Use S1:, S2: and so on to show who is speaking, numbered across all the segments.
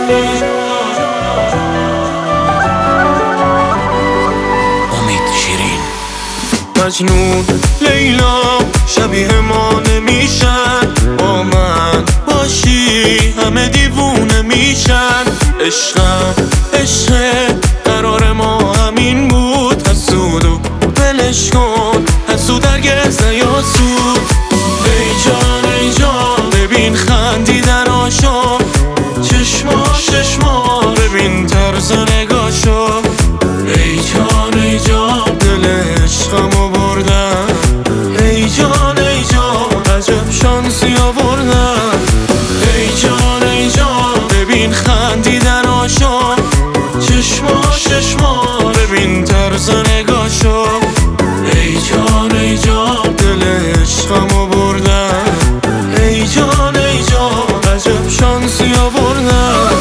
S1: مجنون لیلا شبیه ما نمیشن، با من باشی همه دیوونه میشن. عشقم عشق قرار ما همین بود، حسودو بلش کن، حسود هرگز نیاسود. ای جان ببین خندیدناشو، چشما ببین طرز نگاشو. ای جان دل عشقمو بردن، ای جان عجب شانسی آوردن. ای جان ببین خندیدناشو، چشما ببین طرز نگاشو. ای جان دل عشقمو بردن، ای جان عجب شانسی آوردن.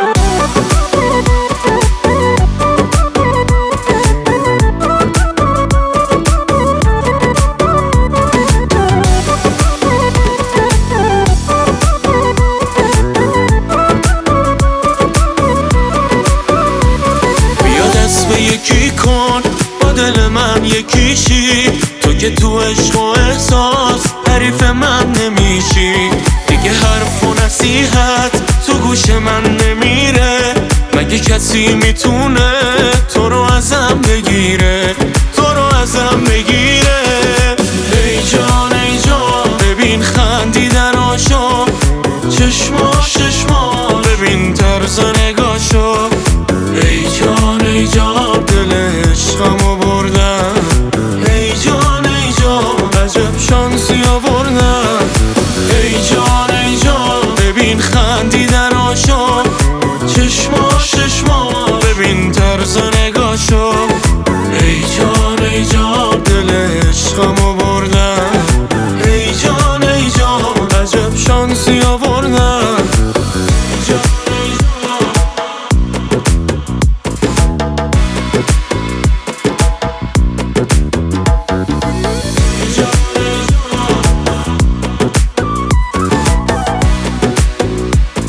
S1: یکی کن با دل من یکیشی، تو که تو عشق و احساس حریف من نمیشی. دیگه حرف و نصیحت تو گوش من نمیره، مگه کسی میتونه تو رو ازم بگیره، تو رو ازم بگیره. ای جان ببین خندیدناشو، چشما ببین طرز نگاشو. ای جان دل عشقمو بردن، ای جان عجب شانسی آوردن. ای جان ببین خندیدناشو، چشما ببین طرز نگاشو. ای جان دل عشقمو بردن، ای جان عجب شانسی آوردن.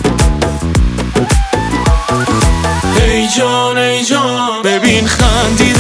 S1: ای جان ببین خندیدناشو،